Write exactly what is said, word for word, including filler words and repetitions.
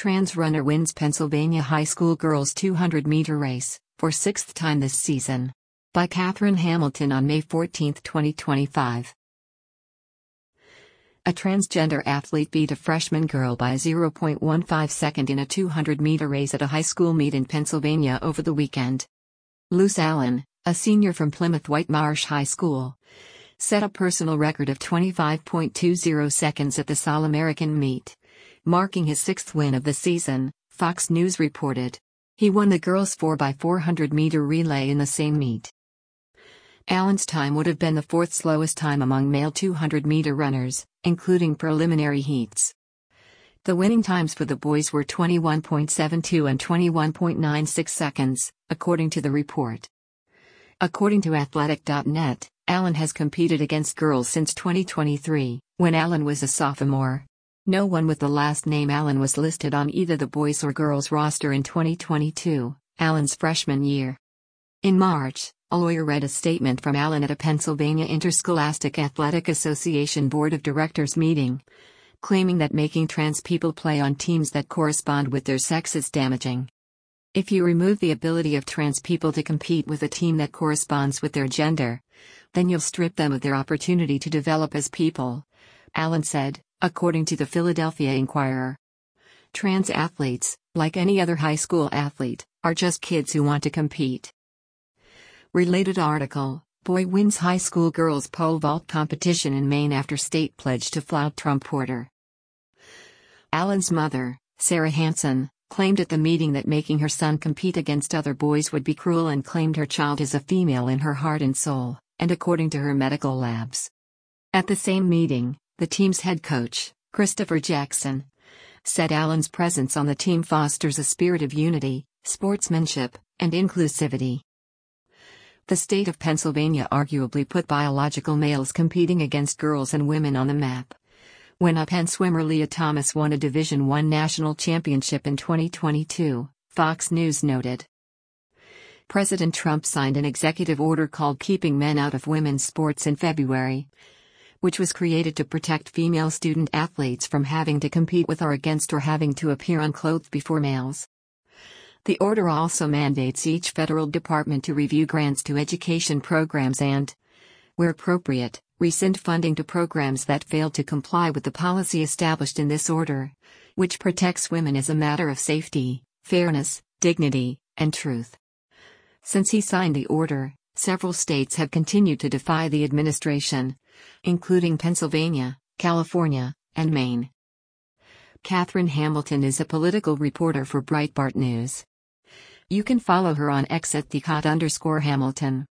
Trans runner wins Pennsylvania high school girls two hundred meter race, for sixth time this season. By Katherine Hamilton on May fourteenth, twenty twenty-five. A transgender athlete beat a freshman girl by zero point one five seconds in a two hundred meter race at a high school meet in Pennsylvania over the weekend. Luce Allen, a senior from Plymouth Whitemarsh High School, set a personal record of twenty-five point two zero seconds at the All-American meet, marking his sixth win of the season, Fox News reported. He won the girls' four by four hundred meter relay in the same meet. Allen's time would have been the fourth slowest time among male two hundred meter runners, including preliminary heats. The winning times for the boys were twenty-one point seven two and twenty-one point nine six seconds, according to the report. According to Athletic dot net, Allen has competed against girls since twenty twenty-three, when Allen was a sophomore. No one with the last name Allen was listed on either the boys or girls roster in twenty twenty-two, Allen's freshman year. In March, a lawyer read a statement from Allen at a Pennsylvania Interscholastic Athletic Association Board of Directors meeting, claiming that making trans people play on teams that correspond with their sex is damaging. If you remove the ability of trans people to compete with a team that corresponds with their gender, then you'll strip them of their opportunity to develop as people, Allen said, according to the Philadelphia Inquirer. Trans athletes, like any other high school athlete, are just kids who want to compete. Related article: Boy wins high school girls pole vault competition in Maine after state pledge to flout Trump reporter. Allen's mother, Sarah Hansen, claimed at the meeting that making her son compete against other boys would be cruel and claimed her child is a female in her heart and soul, and according to her medical labs. At the same meeting, the team's head coach, Christopher Jackson, said Allen's presence on the team fosters a spirit of unity, sportsmanship, and inclusivity. The state of Pennsylvania arguably put biological males competing against girls and women on the map when a Penn swimmer Leah Thomas won a Division one national championship in twenty twenty-two, Fox News noted. President Trump signed an executive order called Keeping Men Out of Women's Sports in February, which was created to protect female student athletes from having to compete with or against or having to appear unclothed before males. The order also mandates each federal department to review grants to education programs and, where appropriate, rescind funding to programs that fail to comply with the policy established in this order, which protects women as a matter of safety, fairness, dignity, and truth. Since he signed the order, several states have continued to defy the administration, including Pennsylvania, California, and Maine. Katherine Hamilton is a political reporter for Breitbart News. You can follow her on X at the Cot underscore Hamilton.